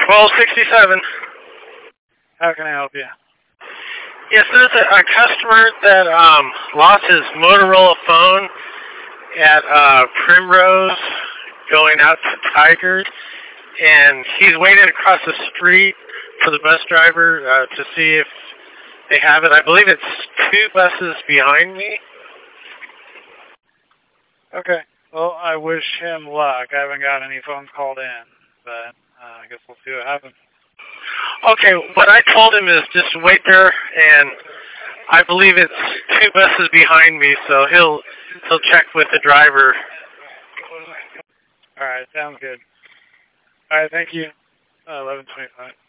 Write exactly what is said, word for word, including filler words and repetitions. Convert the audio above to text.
twelve sixty-seven. How can I help you? Yes, there's a, a customer that um, lost his Motorola phone at uh, Primrose going out to Tigard, and he's waiting across the street for the bus driver uh, to see if they have it. I believe it's two buses behind me. Okay. Well, I wish him luck. I haven't got any phones called in, but uh, I guess we'll see what happens. Okay, what I told him is just wait there, and I believe it's two buses behind me, so he'll he'll check with the driver. All right, sounds good. All right, thank you. Uh, eleven twenty-five.